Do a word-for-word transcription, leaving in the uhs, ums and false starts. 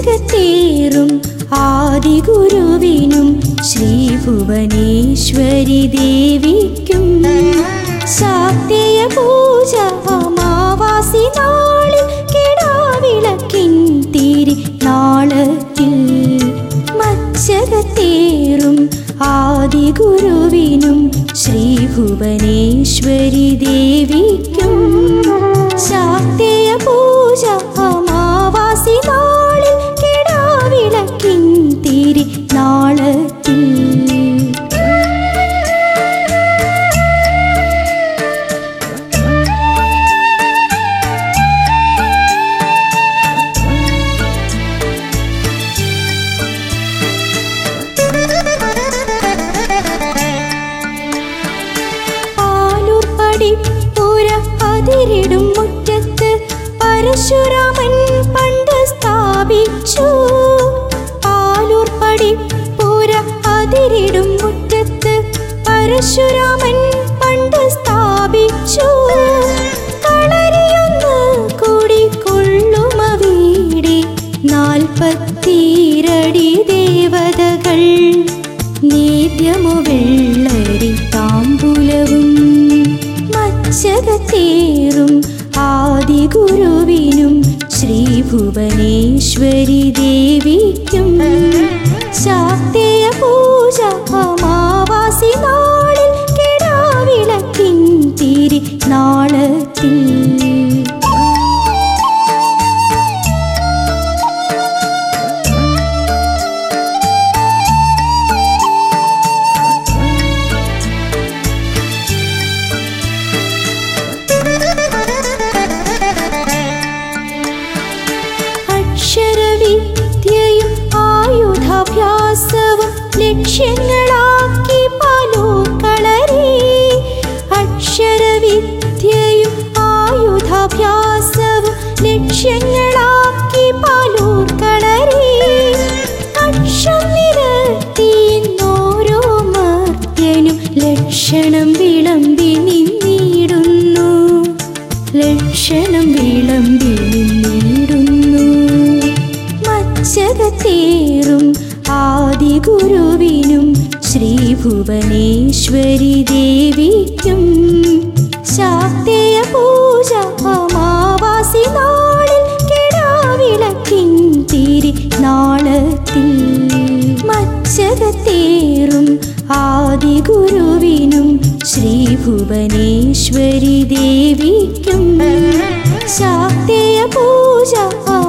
മച്ചകത്തേറും ആദിഗുരുവിനും ശ്രീഭുവനേശ്വരി ദേവിക്കും ശാക്തേയ പൂജ അമാവാസി നാളിൽ കിടാവിളക്കിൻ തിരി നാളത്തിൽ മച്ചകത്തേറും ആദിഗുരുവിനും ശ്രീഭുവനേശ്വരി ദേവിക്കും ശാക്തേയ പൂജ അമാവാസി നാളിൽ കിടാവിളക്കിൻ തിരി നാളത്തിൽ അതിരിടും മുറ്റത്ത് പരശുരാമൻ പണ്ട് സ്ഥാപിച്ചു. ആലൂർ പടിപ്പുര അതിരിടും മുറ്റത്ത് പരശുരാമൻ പണ്ട് സ്ഥാപിച്ചു. കളരിയൊന്ന് കൂടിക്കൊള്ളുമ വീടി നാൽപ്പത്തിരടി ദേവതകൾ നേദ്യമോ വെള്ളരി താമ്പൂലവും മച്ചകത്തേറും ആദിഗുരുവിനും ശ്രീഭുവനേശ്വരി ദേവിക്കും ശാക്തേയ പൂജ അമാവാസി നാളിൽ കിടാവിളക്കിൻ തിരി നാളത്തിൽ അക്ഷരവിദ്യയും ആയുധാഭ്യാസവും ലക്ഷ്യങ്ങളാക്കി പാലൂർ കളരി. അക്ഷരവിദ്യയും ആയുധാഭ്യാസവും ലക്ഷ്യങ്ങളാക്കി പാലൂർ കളരി. അക്ഷം നിരത്തിന്നോരോ മർത്യനും ലക്ഷണം വിളമ്പി നിന്നിടുന്നു ലക്ഷണം വിളമ്പി നിന്നിടുന്നു മച്ചകത്തേറും ആദിഗുരുവിനും ശ്രീഭുവനേശ്വരി ദേവിക്കും ശാക്തേയ പൂജ അമാവാസി നാളിൽ കിടാവിളക്കിൻ തിരി നാളത്തിൽ മച്ചകത്തേറും ആദിഗുരുവിനും ശ്രീഭുവനേശ്വരി ദേവിക്കും ശാക്തേയ പൂജ